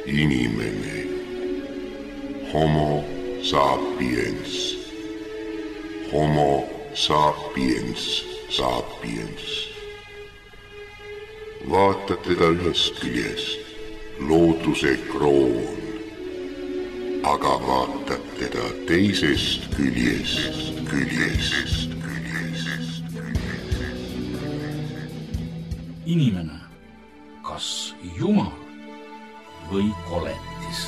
Inimene. Homo sapiens. Homo sapiens sapiens. Vaata teda ühest küljest, looduse kroon, aga vaatad teda teisest küljest. Inimene, kas Jumal või koletis?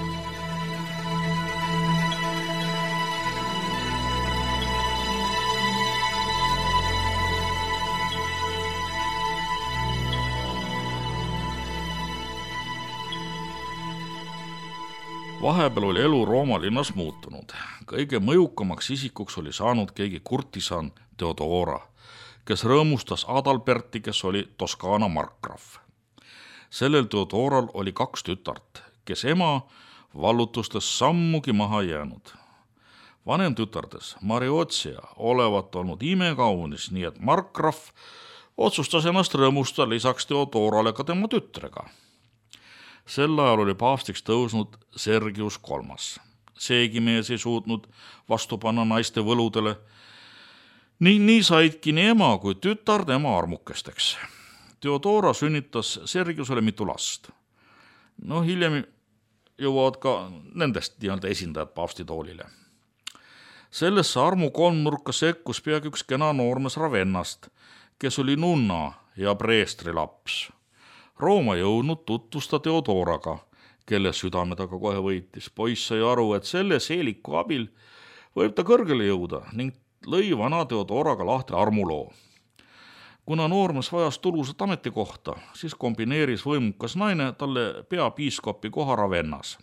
Vahepeal oli elu Rooma linnas muutunud. Kõige mõjukamaks isikuks oli saanud keegi kurtisan Theodora, kes rõõmustas Adalberti, kes oli Toskaana markgrahv. Sellel Theodoral oli 2 tütart, kes ema vallutustes sammugi maha jäänud. Vanem tütardes, Mariotsia, olevat olnud imekaunis, nii et markgrahv otsustas ennast rõõmustada lisaks Theodorale ka tema tütrega. Sel ajal oli paavstiks tõusnud Sergius III. Seegi mees ei suutnud vastu panna naiste võludele. Nii saidki nii ema kui tütar tema armukesteks. Theodora sünnitas Sergiusele mitu last. Hiljem jõuavad ka nendest esindajad paavsti toolile. Sellesse armu kolmnurka sekkus peagi üks kena noormees Ravennast, kes oli nunna ja preestri laps. Rooma jõudnud tutvusta Theodoraga, kelle südame taga kohe võitis. Poiss sai aru, et selle seeliku abil võib ta kõrgele jõuda ning lõi vana Theodoraga lahti armuloo. Kuna noormees vajas tulusat ametikohta, siis kombineeris võimukas naine talle peapiiskopi koha Ravennas.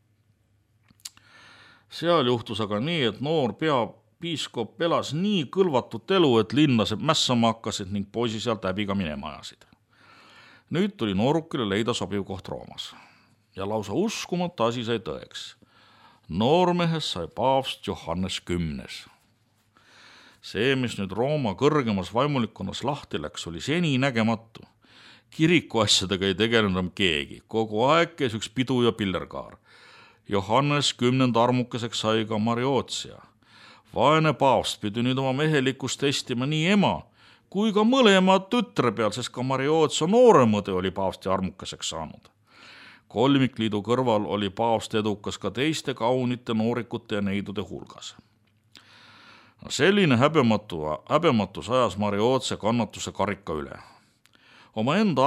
Seal juhtus aga nii, et noor peapiiskop elas nii kõlvatut elu, et linlased mässama hakkasid ning poisi sealt häbiga minema ajasid. Nüüd tuli noorukile leida sobiv koht Roomas ja lausa uskumata asi sai tõeks. Noormehest sai paavst Johannes 10. See, mis nüüd Rooma kõrgemas vaimulikkonnas lahti läks, oli seni nägematu. Kiriku asjadega ei tegelenud keegi, kogu aeg käis üks pidu ja pillerkaar. Johannes 10. armukeseks sai ka Mariotsia. Vaene paavst pidi nüüd oma mehelikkust testima nii ema kui ka mõlema tütre peal, sest ka Mariotsia nooremõde oli paavsti armukeseks saanud. Kolmikliidu kõrval oli paavst edukas ka teiste kaunite noorikute ja neidude hulgas. Selline häbematus ajas Mariotsia kannatuse karika üle. Oma enda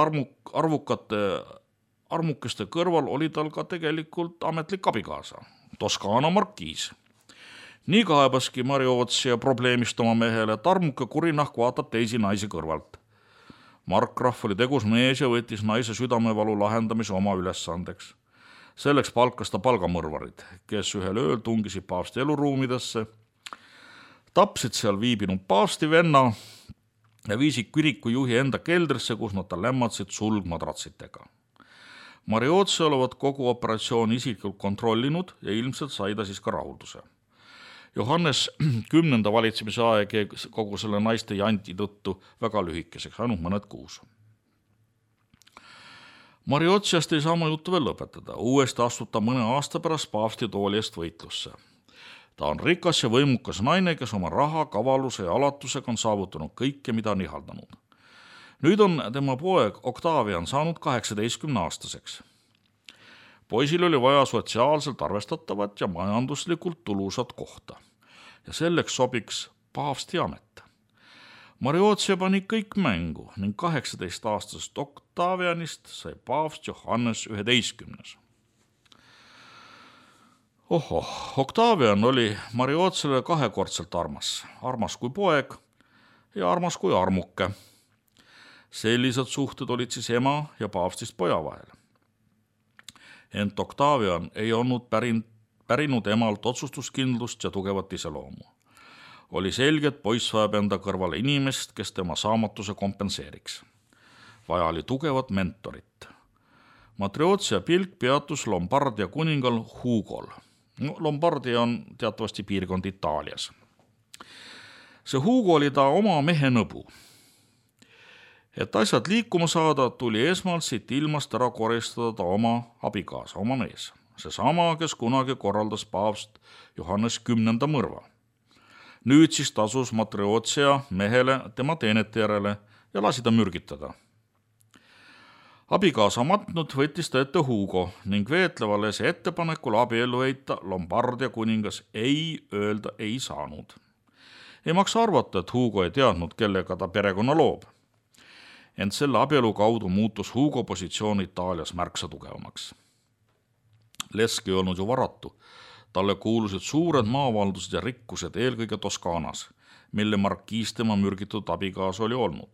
armukeste kõrval oli tal ka tegelikult ametlik abikaasa, Toskaana markiis. Nii kaebaski Mariotsia probleemist oma mehele, et armuke kurinahk vaatab teisi naisi kõrvalt. Markgrahv oli tegus mees ja võttis naise südamevalu lahendamise oma ülesandeks. Selleks palkas ta palgamõrvarid, kes ühel ööl tungisid paavsti eluruumidesse, tapsid seal viibinud paavsti venna ja viisid kiriku juhi enda keldrisse, kus nad ta lämmatsid sulgmadratsitega. Mariotsia olevat kogu operatsiooni isiklikult kontrollinud ja ilmselt sai ta siis ka rahulduse. Johannes 10. valitsemise aeg jäi kogu selle naiste janti tõttu väga lühikeseks, ainult mõned kuus. Mariotsiast ei saa oma juttu veel lõpetada. Uuesti astuta mõne aasta pärast paavsti tooli eest võitlusse. Ta on rikas ja võimukas naine, kes oma raha, kavaluse ja alatusega on saavutanud kõike, mida on ihaldanud. Nüüd on tema poeg Octavian saanud 18-aastaseks. Poisil oli vaja sotsiaalselt arvestatavat ja majanduslikult tulusat kohta ja selleks sobiks paavsti amet. Mariotsia pani kõik mängu ning 18-aastasest Octavianist sai paavst Johannes 11. Octavian oli Mariotsiale kahekordselt armas kui poeg ja armas kui armuke. Sellised suhted olid siis ema ja paavstist poja vahel. Ent Octavian ei olnud pärinud emalt otsustuskindlust ja tugevat iseloomu. Oli selge, et poiss vajab enda kõrvale inimest, kes tema saamatuse kompenseeriks. Vaja oli tugevat mentorit. Mariotsia pilk peatus Lombardia kuningal Hugol. Lombardia on teatavasti piirkond Itaalias. See Hugo oli ta oma mehe nõbu. Et asjad liikuma saada, tuli esmalt siit ilmast ära koristada ta oma abikaasa, oma mees. Seesama, kes kunagi korraldas paavst Johannes 10. mõrva. Nüüd siis tasus Matriootsia mehele tema teenete järele ja lasi ta mürgitada. Abikaasa matnud võttis ta ette Hugo ning veetlevale see ettepanekul abiellu heita Lombardia kuningas ei öelda ei saanud. Ei maksa arvata, et Hugo ei teadnud, kellega ta perekonna loob. Ent selle abielu kaudu muutus Hugo positsioon Itaalias märksa tugevamaks. Lesk ei olnud ju varatu. Talle kuulusid suured maavaldused ja rikkused eelkõige Toskaanas, mille markiis tema mürgitud abikaasa oli olnud.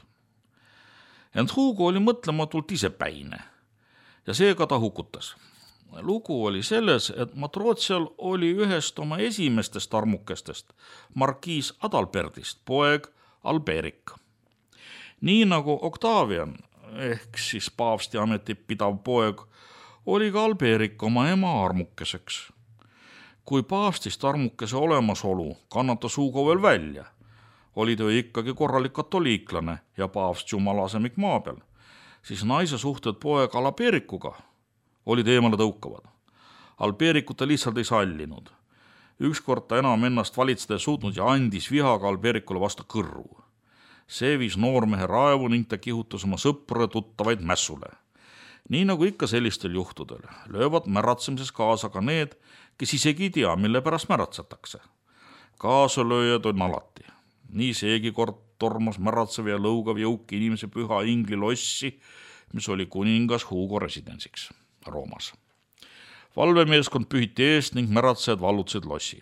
Ent Hugo oli mõtlematult ise päine ja seega ta hukutas. Lugu oli selles, et Matrootsial oli ühest oma esimestest armukestest, markiis Adalbertist, poeg Alberik. Nii nagu Octavian ehk siis paavsti ametit pidav poeg oli ka Alberik oma ema armukeseks. Kui paavstist armukese olemasolu kannatas Hugo veel välja, oli ta ikkagi korralik katoliiklane ja paavst jumalasemik maa peal, siis naise suhted poeg Alberikuga olid eemale tõukavad. Alberikut ta lihtsalt ei sallinud. Ükskord ta enam ennast valitseda ei suutnud ja andis vihaga Alberikule vastu kõrru. See viis noormehe raevu ning ta kihutas oma sõpru ja tuttavaid mässule. Nii nagu ikka sellistel juhtudel, löövad märatsemises kaasa ka need, kes isegi ei tea, mille pärast märatsetakse. Kaasalööjad on alati. Nii seegi kord tormas märatsev ja lõugav jõuk inimese püha ingli lossi, mis oli kuningas Hugo residentsiks Roomas. Valvemeeskond pühiti eest ning märatsejad vallutasid lossi.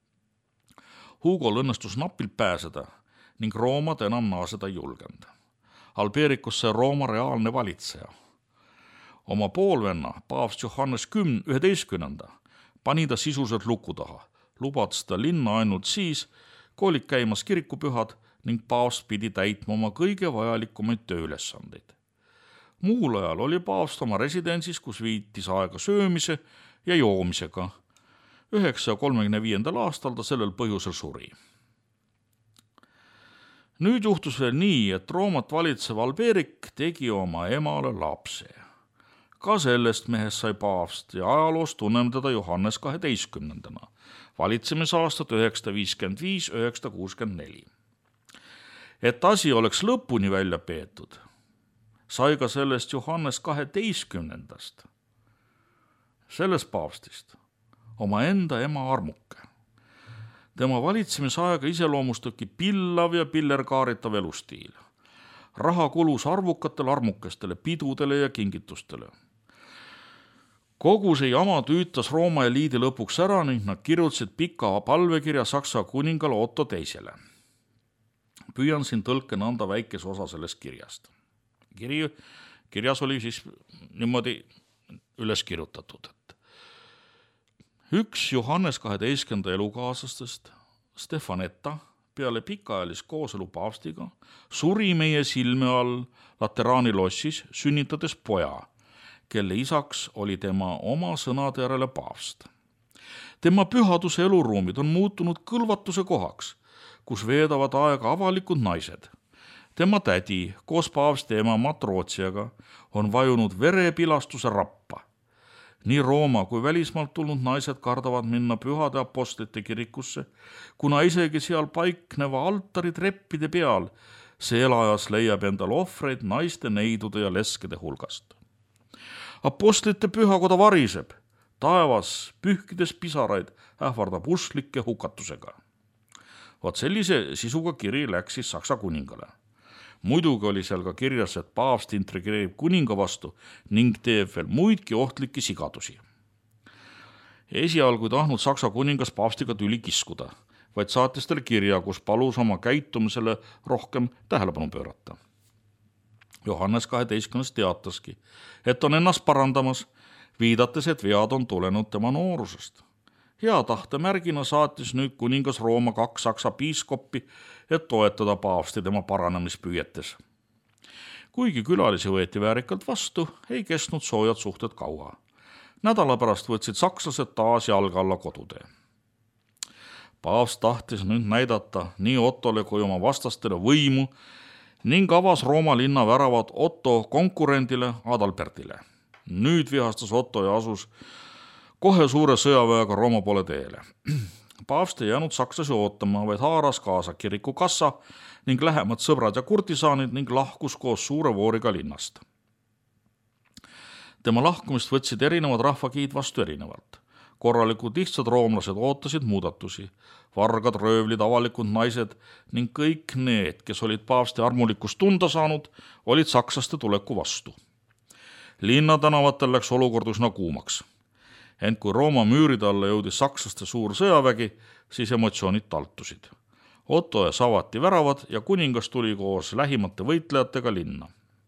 Hugol õnnestus napilt pääseda ning Roomad enam naaseda ei julgenud. Alberikust sai Rooma reaalne valitseja. Oma poolvenna, paavst Johannes 11. pani ta sisuliselt luku taha, lubades ta linna ainult siis, kui olid käimas kirikupühad ning paavst pidi täitma oma kõige vajalikumaid tööülesandeid. Muul ajal oli paavst oma residentsis, kus viitis aega söömise ja joomisega. 935. aastal ta sellel põhjusel suri. Nüüd juhtus veel nii, et Roomat valitsev Alberik tegi oma emale lapse. Ka sellest mehest sai paavst ja ajaloos tunneme teda Johannes 12. valitsemisaastat 955-964. Et asi oleks lõpuni välja peetud, sai ka sellest Johannes 12. sellest paavstist oma enda ema armuke. Tema valitsemisaega iseloomustabki pillav ja pillerkaaritav elustiil. Raha kulus arvukatele armukestele, pidudele ja kingitustele. Kogu see jama tüütas Rooma eliidi lõpuks ära ning nad kirjutasid pika palvekirja Saksa kuningale Otto II. Püüan siin tõlkena anda väikese osa sellest kirjast. Kirjas oli siis niimoodi üles kirjutatud, et üks Johannes 12. elukaaslastest, Stefanetta, peale pikaajalist kooselu paavstiga, suri meie silme all Lateraani lossis, sünnitades poja, kelle isaks oli tema oma sõnade järele paavst. Tema pühaduse eluruumid on muutunud kõlvatuse kohaks, kus veedavad aega avalikud naised. Tema tädi koos paavsti ema Matrootsiaga on vajunud verepilastuse rappa. Nii Rooma kui välismaalt tulnud naised kardavad minna pühade apostlite kirikusse, kuna isegi seal paikneva altari treppide peal see elajas leiab endal ohvreid naiste neidude ja leskede hulgast. Apostlite pühakoda variseb, taevas pühkides pisaraid ähvardab usklike hukatusega. Vaat sellise sisuga kiri läks siis Saksa kuningale. Muidugi oli seal ka kirjas, et paavst intrigeerib kuninga vastu ning teeb veel muidki ohtlikke sigadusi. Esialgu ei tahtnud Saksa kuningas paavstiga tüli kiskuda, vaid saatis talle kirja, kus palus oma käitumisele rohkem tähelepanu pöörata. Johannes 12. teataski, et on ennast parandamas, viidates, et vead on tulenud tema noorusest. Hea tahte märgina saatis nüüd kuningas Rooma 2 saksa piiskoppi, et toetada paavsti tema paranemispüüetes. Kuigi külalisi võeti väärikalt vastu, ei kestnud soojad suhted kaua. Nädala pärast võtsid sakslased taas jalga alla kodutee. Paavst tahtis nüüd näidata nii Ottole kui oma vastastele võimu ning avas Rooma linna väravad Otto konkurendile Adalbertile. Nüüd vihastas Otto ja asus kohe suure sõjaväega Rooma poole teele. Paavst ei jäänud sakslasi ootama, vaid haaras kaasa kiriku kassa ning lähemad sõbrad ja kurtisaanid ning lahkus koos suure vooriga linnast. Tema lahkumist võtsid erinevad rahvakiid vastu erinevalt. Korralikud lihtsad roomlased ootasid muudatusi, vargad, röövlid, avalikud naised ning kõik need, kes olid paavsti armulikkust tunda saanud, olid sakslaste tuleku vastu. Linnatänavatel läks olukord üsna kuumaks. Ent kui Rooma müüride alla jõudis sakslaste suur sõjavägi, siis emotsioonid taltusid. Otto ja avati väravad ja kuningas tuli koos lähimate võitlejatega linna.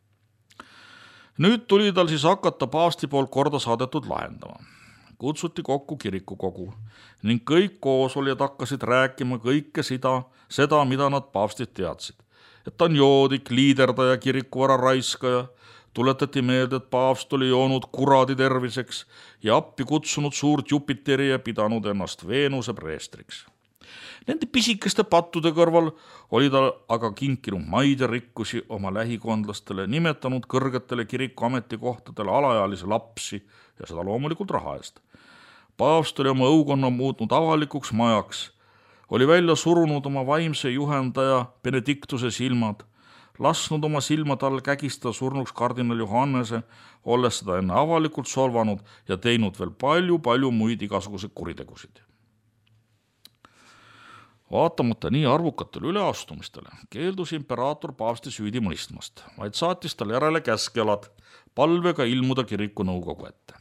Nüüd tuli tal siis hakata paavsti poolt korda saadetud lahendama. Kutsuti kokku kirikukogu ning kõik koosolijad hakkasid rääkima kõike seda, mida nad paavstid teadsid. Et ta on joodik, liiderdaja, kirikuvara raiskaja, tuletati meelde, et paavst oli joonud kuradi terviseks ja appi kutsunud suurt Jupiteri ja pidanud ennast Veenuse preestriks. Nende pisikeste pattude kõrval oli ta aga kinkinud maid ja rikkusi oma lähikondlastele, nimetanud kõrgetele kiriku ametikohtadele alaealisi lapsi ja seda loomulikult raha eest. Paavst oli oma õukonna muutnud avalikuks majaks, oli välja surunud oma vaimse juhendaja Benediktuse silmad, lasknud oma silmad all kägistada surnuks kardinal Johannese, olles seda enne avalikult solvanud ja teinud veel palju muid igasuguseid kuritegusid. Vaatamata nii arvukatele üleastumistele keeldus imperaator paavsti süüdi mõistmast, vaid saatis tal järele käskjalad palvega ilmuda kiriku nõukogu ette.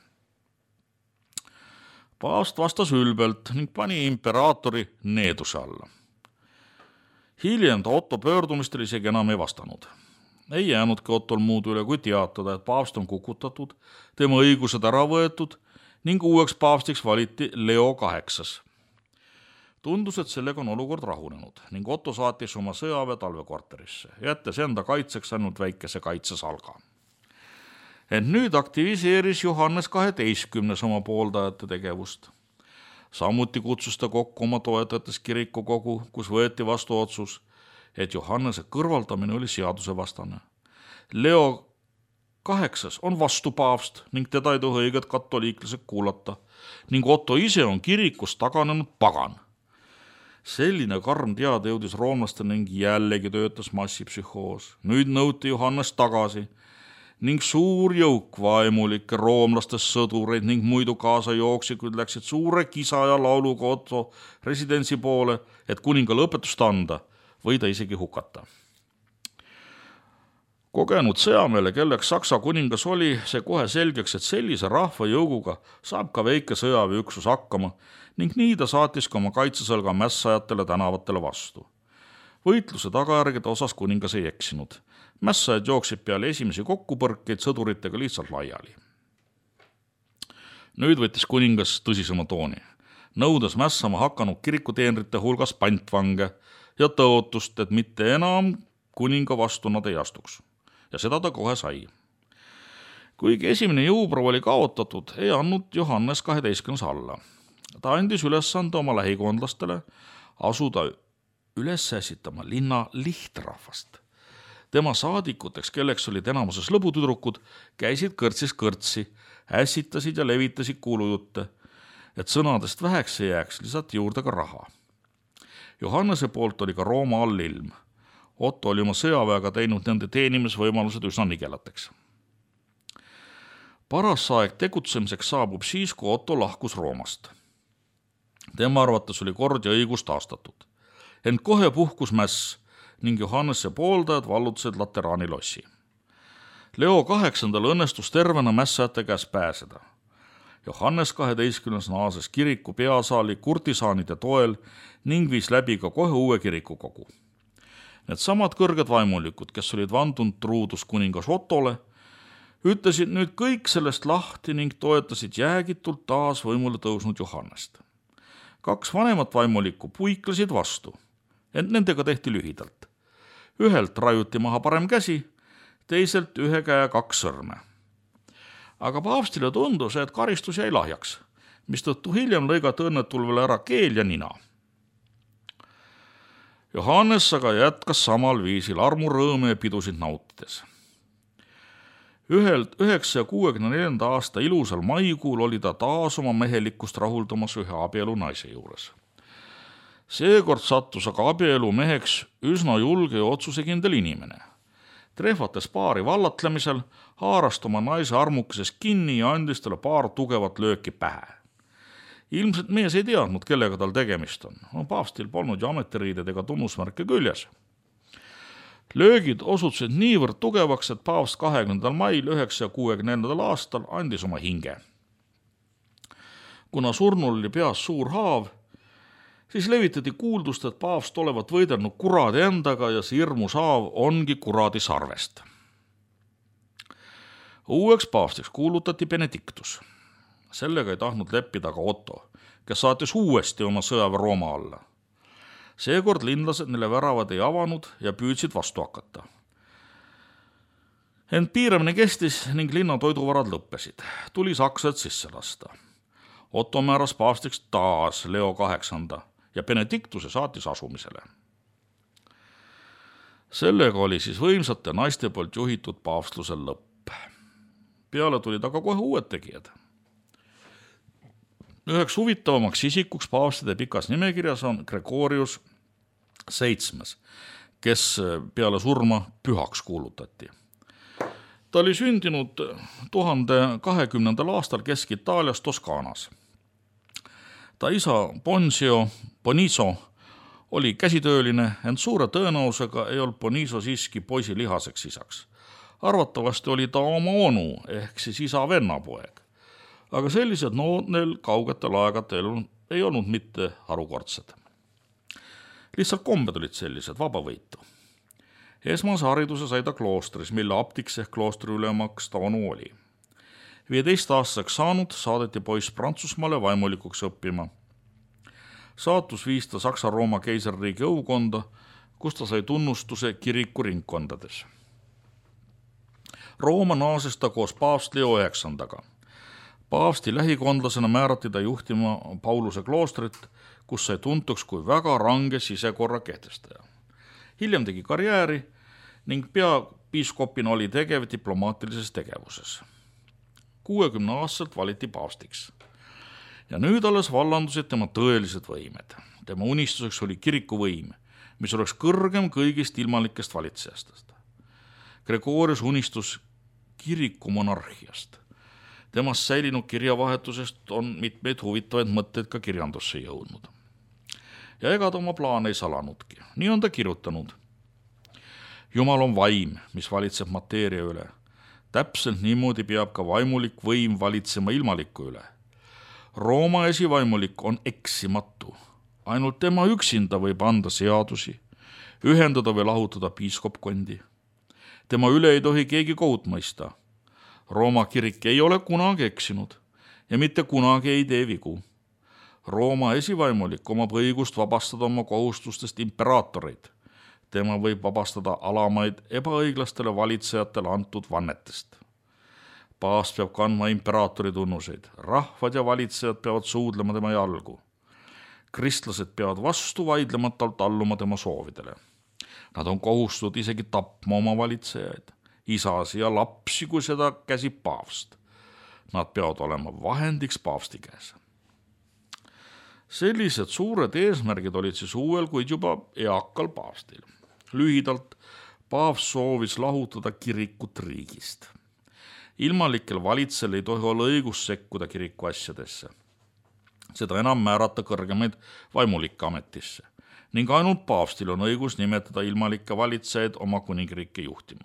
Paavst vastas ülbelt ning pani imperaatori needuse alla. Hiljem ta Otto pöördumistele isegi enam ei vastanud. Ei jäänudki Ottol muud üle kui teatada, et paavst on kukutatud, tema õigused ära võetud ning uueks paavstiks valiti Leo 8. Tundus, et sellega on olukord rahunenud ning Otto saatis oma sõjaväe talvekvarterisse, jättes enda kaitseks ainult väikese kaitsesalga. Ent nüüd aktiviseeris Johannes 12. oma pooldajate tegevust. Samuti kutsus ta kokku oma toetajates kirikukogu, kus võeti vastu otsus, et Johannese kõrvaldamine oli seadusevastane. Leo 8 on vastu paavst ning teda ei tohi õiged katoliiklased kuulata ning Otto ise on kirikust taganenud pagan. Selline karm teade jõudis roomlaste ning jällegi töötas massipsühhoos. Nüüd nõuti Johannes tagasi ning suur jõuk vaimulikke roomlastest sõdureid ning muidu kaasa jooksikuid läksid suure kisa ja lauluga Otto residentsi poole, et kuningale õpetust anda või ta isegi hukata. Kogenud sõjameele, kelleks Saksa kuningas oli, see kohe selgeks, et sellise rahvajõuguga saab ka väike sõjaväeüksus hakkama ning nii ta saatis ka oma kaitsesõlga mässajatele tänavatele vastu. Võitluse tagajärgede osas kuningas ei eksinud. Mässajad jooksid peale esimesi kokkupõrkeid sõduritega lihtsalt laiali. Nüüd võttis kuningas tõsisema tooni, nõudes mässama hakanud kirikuteenrite hulgas pantvange ja tõotust, et mitte enam kuninga vastu nad ei astuks. Ja seda ta kohe sai. Kuigi esimene jõuproov oli kaotatud, ei andnud Johannes 12. alla. Ta andis ülesande oma lähikondlastele asuda üles ässitama linna lihtrahvast. Tema saadikuteks, kelleks olid enamuses lõbutüdrukud, käisid kõrtsis kõrtsi, ässitasid ja levitasid kuulujutte, et sõnadest väheks ei jääks, lisati juurde ka raha. Johannese poolt oli ka Rooma allilm. Otto oli oma sõjaväega teinud nende teenimisvõimalused üsna nigelateks. Paras aeg tegutsemiseks saabub siis, kui Otto lahkus Roomast. Tema arvates oli kord ja õigus taastatud. Ent kohe puhkus mäss ning Johannese pooldajad vallutasid Lateraani lossi. Leo 8. õnnestus tervena mässajate käes pääseda. Johannes 12. naases kiriku peasaali kurtisaanide toel ning viis läbi ka kohe uue kirikukogu. Need samad kõrged vaimulikud, kes olid vandunud truudus kuningas Ottole, ütlesid nüüd kõik sellest lahti ning toetasid jäägitult taas võimule tõusnud Johannest. 2 vanemat vaimulikku puiklesid vastu, ent nendega tehti lühidalt. Ühelt rajuti maha parem käsi, teiselt 1 käe 2 sõrme. Aga paavstile tundus, et karistus jäi lahjaks, mistõttu hiljem lõigati õnnetul veel ära keel ja nina. Johannes aga jätkas samal viisil armurõõme ja pidusid nautides. 964. aasta ilusal maikuul oli ta taas oma mehelikkust rahuldamas ühe abielu naise juures. Seekord sattus aga abielu meheks üsna julge ja otsusekindel inimene. Trehvates paari vallatlemisel haaras oma naise armukeses kinni ja andis talle paar tugevat lööki pähe. Ilmselt mees ei teadnud, kellega tal tegemist on. Paavstil polnud ju ametiriided ega tunnusmärke küljes. Löögid osutusid niivõrd tugevaks, et paavst 20. mail 964. aastal andis oma hinge. Kuna surnul oli peas suur haav, siis levitati kuuldust, et paavst olevat võidelnud kuradi endaga ja see hirmus haav ongi kuradi sarvest. Uueks paavstiks kuulutati Benedictus. Sellega ei tahtnud leppida ka Otto, kes saatis uuesti oma sõjaväe Rooma alla. Seekord linlased neile väravad ei avanud ja püüdsid vastu hakata. Ent piiramine kestis ning linna toiduvarad lõppesid. Tuli sakslased sisse lasta. Otto määras paavstiks taas Leo 8. ja Benediktuse saatis asumisele. Sellega oli siis võimsate naiste poolt juhitud paavstlusel lõpp. Peale tulid aga kohe uued tegijad. Üheks huvitavamaks isikuks paavstide pikas nimekirjas on Gregorius 7, kes peale surma pühaks kuulutati. Ta oli sündinud 1020. aastal Kesk-Itaalias Toskaanas. Ta isa Boniso oli käsitööline, ent suure tõenäosusega ei olnud Boniso siiski poisi lihaseks isaks. Arvatavasti oli ta oma onu ehk siis isa vennapoeg. Aga sellised nood neil kaugetel aegadel ei olnud mitte harukordsed. Lihtsalt kombed olid sellised, vabavõitu. Esmase hariduse sai ta kloostris, mille aptiks ehk kloostri ülemaks ta onu oli. 15-aastaseks saanud saadeti poiss Prantsusmaale vaimulikuks õppima. Saatus viis ta Saksa-Rooma keisririigi õukonda, kus ta sai tunnustuse kiriku ringkondades. Rooma naases ta koos paavst Leo 9. Paavsti lähikondlasena määrati ta juhtima Pauluse kloostrit, kus sai tuntuks kui väga range sisekorra kehtestaja. Hiljem tegi karjääri ning peapiiskopina oli tegev diplomaatilises tegevuses. 60-aastaselt valiti paavstiks. Ja nüüd alles vallandusid tema tõelised võimed. Tema unistuseks oli kirikuvõim, mis oleks kõrgem kõigist ilmalikest valitsejastest. Gregorius unistus kirikumonarhiast. Temast säilinud kirjavahetusest on mitmeid huvitavaid mõtteid ka kirjandusse jõudnud. Ja ega ta oma plaan ei salanudki. Nii on ta kirjutanud. Jumal on vaim, mis valitseb mateeria üle. Täpselt niimoodi peab ka vaimulik võim valitsema ilmaliku üle. Rooma esivaimulik on eksimatu. Ainult tema üksinda võib anda seadusi, ühendada või lahutada piiskopkondi. Tema üle ei tohi keegi kohut mõista. Rooma kirik ei ole kunagi eksinud ja mitte kunagi ei tee vigu. Rooma esivaimulik omab õigust vabastada oma kohustustest imperaatoreid. Tema võib vabastada alamaid ebaõiglastele valitsejatele antud vannetest. Paavst peab kandma imperaatori tunnuseid. Rahvad ja valitsejad peavad suudlema tema jalgu. Kristlased peavad vastu vaidlematult alluma tema soovidele. Nad on kohustatud isegi tapma oma valitsejaid, isasi ja lapsi, kui seda käsib paavst. Nad peavad olema vahendiks paavsti käes. Sellised suured eesmärgid olid siis uuel, kuid juba eakal paavstil. Lühidalt, paavst soovis lahutada kirikut riigist. Ilmalikel valitsel ei tohi olla õigus sekkuda kiriku asjadesse. Seda enam määrata kõrgemaid vaimulikke ametisse ning ainult paavstil on õigus nimetada ilmalikke valitsejaid oma kuningriiki juhtima.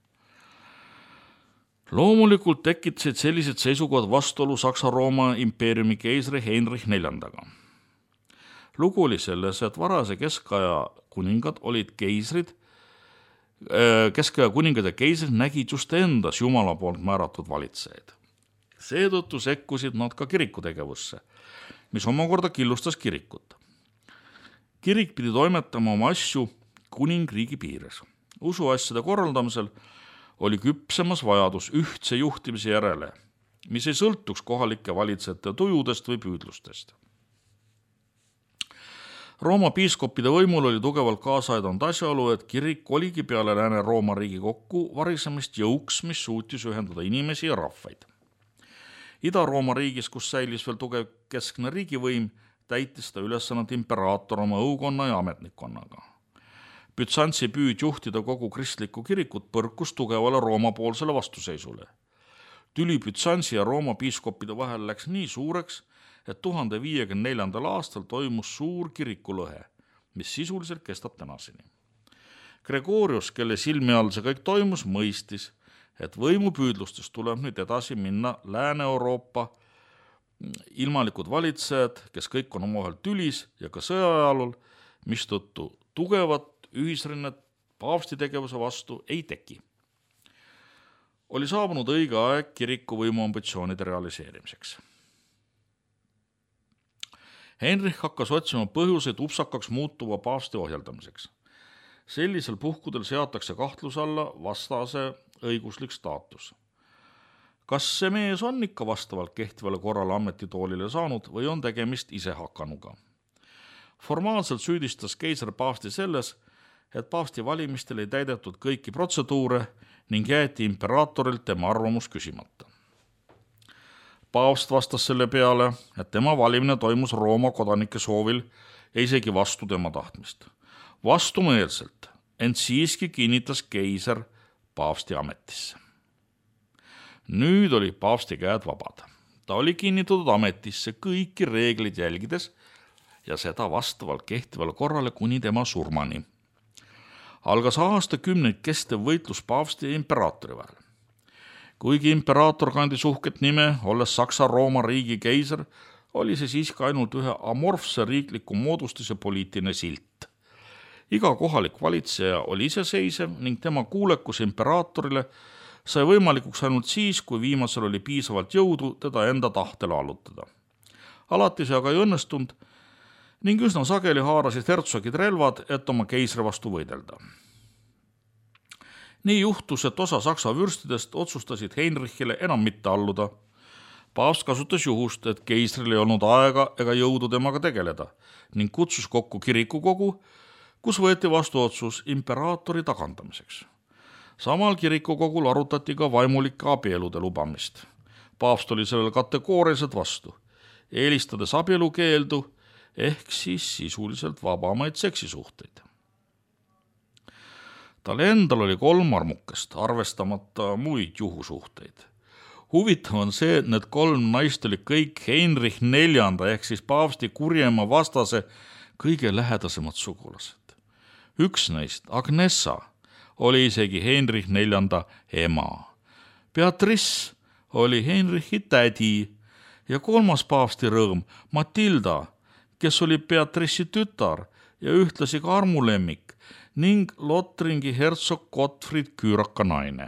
Loomulikult tekitasid sellised seisukohad vastuolu Saksa-Rooma impeeriumi keisri Heinrich 4. Lugu oli selles, et varase keskaja kuningad olid keisrid, keskaja kuningad ja keisrid nägid just endas Jumala poolt määratud valitsejaid. Seetõttu sekkusid nad ka kiriku tegevusse, mis omakorda killustas kirikut. Kirik pidi toimetama oma asju kuningriigi piires. Usuasjade korraldamisel oli küpsemas vajadus ühtse juhtimise järele, mis ei sõltuks kohalike valitsejate tujudest või püüdlustest. Rooma piiskopide võimul oli tugevalt kaasa aidanud asjaolu, et kirik oligi peale Lääne-Rooma riigi kokku varisemist jõuks, mis suutis ühendada inimesi ja rahvaid. Ida-Rooma riigis, kus säilis veel tugev keskne riigivõim, täitis ta ülesannet imperaator oma õukonna ja ametnikkonnaga. Bütsantsi püüd juhtida kogu kristlikku kirikut põrkus tugevale Rooma-poolsele vastuseisule. Tüli Bütsantsi ja Rooma piiskopide vahel läks nii suureks, et 1054. aastal toimus suur kirikulõhe, mis sisuliselt kestab tänaseni. Gregorius, kelle silmi all see kõik toimus, mõistis, et võimupüüdlustest tuleb nüüd edasi minna Lääne-Euroopa ilmalikud valitsejad, kes kõik on omavahel tülis ja ka sõjajalul, mistõttu tugevat ühisrinnet paavsti tegevuse vastu ei teki. Oli saabunud õige aeg kiriku võimuambitsioonide realiseerimiseks. Heinrich hakkas otsima põhjuseid upsakaks muutuva paavsti ohjeldamiseks. Sellisel puhkudel seatakse kahtluse alla vastase õiguslik staatus. Kas see mees on ikka vastavalt kehtivale korrale ametitoolile saanud või on tegemist isehakanuga? Formaalselt süüdistas keiser paavsti selles, et paavsti valimistel ei täidetud kõiki protseduure ning jäeti imperaatorilt tema arvamus küsimata. Paavst vastas selle peale, et tema valimine toimus Rooma kodanike soovil ja isegi vastu tema tahtmist. Vastumeelselt, ent siiski kinnitas keiser paavsti ametisse. Nüüd oli paavsti käed vabad. Ta oli kinnitatud ametisse kõiki reeglid jälgides ja seda vastavalt kehtivale korrale kuni tema surmani. Algas aastakümneid kestev võitlus paavsti ja imperaatori vahel. Kuigi imperaator kandis uhket nime, olles Saksa-Rooma riigi keiser, oli see siiski ainult ühe amorfse riikliku moodustise poliitiline silt. Iga kohalik valitseja oli iseseisev ning tema kuulekus imperaatorile sai võimalikuks ainult siis, kui viimasel oli piisavalt jõudu teda enda tahtele allutada. Alati see aga ei õnnestunud ning üsna sageli haarasid hertsogid relvad, et oma keisri vastu võidelda. Nii juhtus, et osa saksa vürstidest otsustasid Heinrichile enam mitte alluda. Paavst kasutas juhust, et keisril ei olnud aega ega jõudu temaga tegeleda ning kutsus kokku kirikukogu, kus võeti vastu otsus imperaatori tagandamiseks. Samal kirikukogul arutati ka vaimulike abielude lubamist. Paavst oli sellel kategooriliselt vastu, eelistades abielukeeldu ehk siis sisuliselt vabamaid seksisuhteid. Tal endal oli 3 armukest, arvestamata muid juhusuhteid. Huvitav on see, et need 3 naist oli kõik Heinrich IV ehk siis paavsti kurjema vastase kõige lähedasemad sugulased. Üks neist, Agnesa, oli isegi Heinrich IV ema. Beatrice oli Heinrichi tädi ja 3. paavsti rõõm, Matilda, kes oli Beatrice'i tütar ja ühtlasi ka armulemmik ning Lothringi hertsog Gottfried Küüraka naine.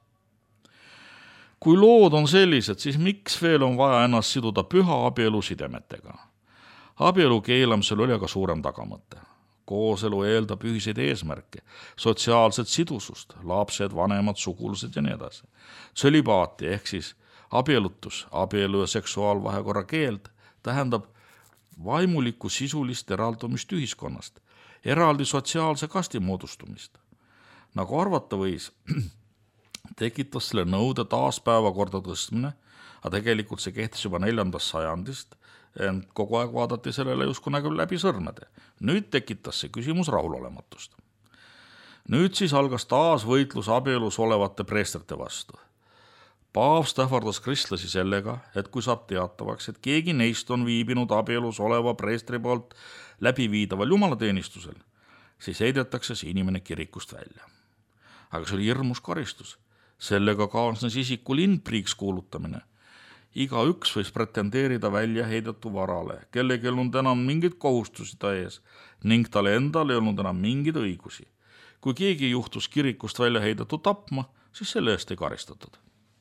Kui lood on sellised, siis miks veel on vaja ennast siduda püha abielu sidemetega? Abielu keelamisel oli aga suurem tagamõte. Kooselu eeldab ühiseid eesmärke, sotsiaalset sidusust, lapsed, vanemad, sugulased ja nii edasi. Tsölibaati ehk siis abielutus, abielu ja seksuaalvahekorra keeld tähendab vaimulikku sisulist eraldumist ühiskonnast, eraldi sotsiaalse kasti moodustumist. Nagu arvata võis, tekitas selle nõude taas päevakorda tõstmine, aga tegelikult see kehtis juba 4. sajandist, ent kogu aeg vaadati sellele justkui läbi sõrmede. Nüüd tekitas see küsimus rahulolematust. Nüüd siis algas taas võitlus abielus olevate preestrite vastu. Paavst ähvardas kristlasi sellega, et kui saab teatavaks, et keegi neist on viibinud abielus oleva preestri poolt läbiviidaval jumalateenistusel, siis heidetakse see inimene kirikust välja. Aga see oli hirmus karistus. Sellega kaasnes isiku lindpriiks kuulutamine. Igaüks võis pretendeerida välja heidetu varale, kellegi ei olnud enam mingeid kohustusi ta ees ning talle endal ei olnud enam mingeid õigusi. Kui keegi juhtus kirikust välja heidetu tapma, siis selle eest ei karistatud.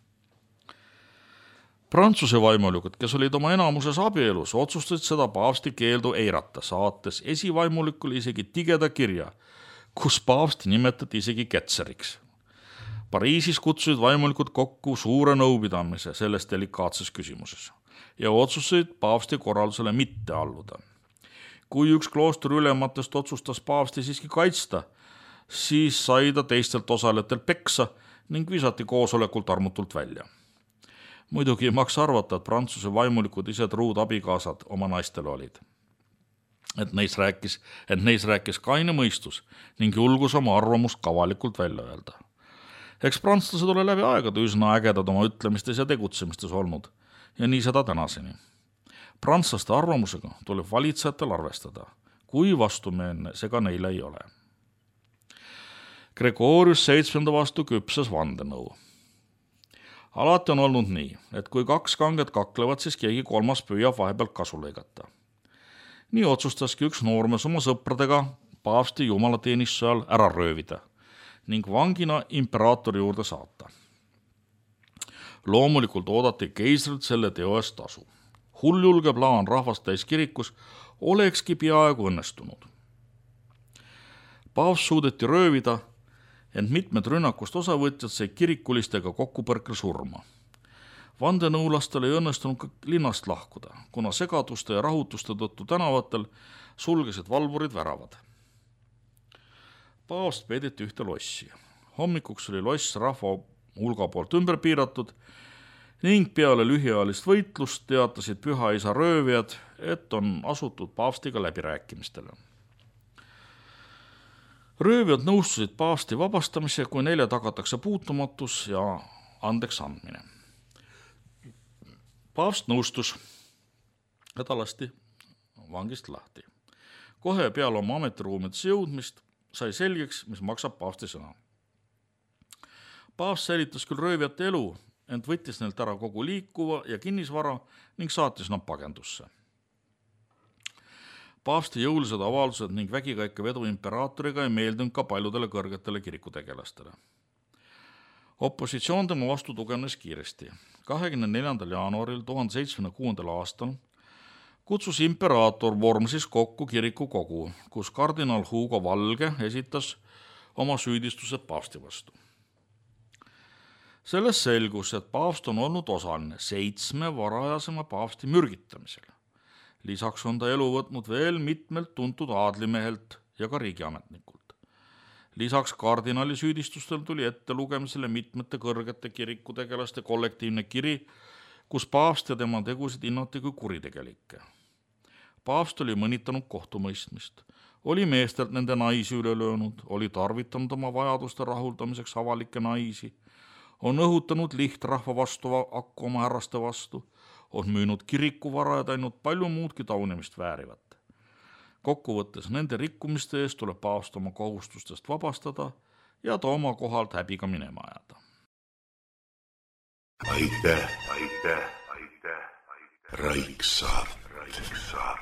Prantsuse vaimulikud, kes olid oma enamuses abielus, otsustasid seda paavsti keeldu eirata, saates esivaimulikule isegi tigeda kirja, kus paavsti nimetati isegi ketseriks. Pariisis kutsusid vaimulikud kokku suure nõupidamise selles delikaatses küsimuses ja otsustasid paavsti korraldusele mitte alluda. kui üks kloostri ülematest otsustas paavsti siiski kaitsta, siis sai ta teistelt osalejatelt peksa ning visati koosolekult armutult välja. Muidugi ei maksa arvata, et Prantsuse vaimulikud ise truud abikaasad oma naistele olid. Et neis rääkis kaine mõistus ning julgus oma arvamust kavalikult välja öelda. Eks prantslased ole läbi aegade üsna ägedad oma ütlemistes ja tegutsemistes olnud ja nii seda tänaseni. Prantslaste arvamusega tuleb valitsejatel arvestada, kui vastumeelne see ka neile ei ole. Gregorius 7. vastu küpses vandenõu. Alati on olnud nii, et kui kaks kanget kaklevad, siis keegi kolmas püüab vahepealt kasu lõigata. Nii otsustaski üks noormees oma sõpradega paavsti jumalateenistuse all ära röövida ning vangina imperaatori juurde saata. Loomulikult oodati keisrilt selle teo eest tasu. Hulljulge plaan rahvast täis kirikus olekski peaaegu õnnestunud. Paavst suudeti röövida, ent mitmed rünnakust osavõtjad sai kirikulistega kokkupõrkel surma. Vandenõulastel ei õnnestunud ka linnast lahkuda, kuna segaduste ja rahutuste tõttu tänavatel sulgesid valvurid väravad. Paavst peideti ühte lossi. Hommikuks oli loss rahva hulga poolt ümber piiratud ning peale lühiajalist võitlust teatasid pühaisa röövijad, et on asutud paavstiga läbirääkimistele. Röövijad nõustusid paavsti vabastamise, kui neile tagatakse puutumatus ja andeks andmine. Paavst nõustus ja ta lasti vangist lahti. Kohe peale oma ametiruumidesse jõudmist sai selgeks, mis maksab paavsti sõna. Paavst säilitas küll röövijate elu, ent võttis neilt ära kogu liikuva ja kinnisvara ning saatis nad pagendusse. Paavsti jõulised avaldused ning vägikäike vedu imperaatoriga ei meeldinud ka paljudele kõrgetele kirikutegelastele. Opositsioon tema vastu tugevnes kiiresti. 24. jaanuaril 1706. aastal kutsus imperaator Wormsis kokku kirikukogu, kus kardinal Hugo Valge esitas oma süüdistused paavsti vastu. Sellest selgus, et paavst on olnud osaline 7 varajasema paavsti mürgitamisel. Lisaks on ta elu võtnud veel mitmelt tuntud aadlimehelt ja ka riigiametnikult. Lisaks kardinali süüdistustel tuli ette lugemisele mitmete kõrgete kirikutegelaste kollektiivne kiri, kus paavst ja tema tegusid hinnati kui kuritegelikke. Paavst oli mõnitanud kohtumõistmist, oli meestelt nende naisi üle löönud, oli tarvitanud oma vajaduste rahuldamiseks avalikke naisi, on õhutanud lihtrahva vastu akku oma härraste vastu, on müünud kirikuvara ja teinud palju muudki taunimist väärivat. Kokkuvõttes nende rikkumiste eest tuleb paavst oma kohustustest vabastada ja ta oma kohalt häbiga minema ajada. Aitäh. Raiksaart.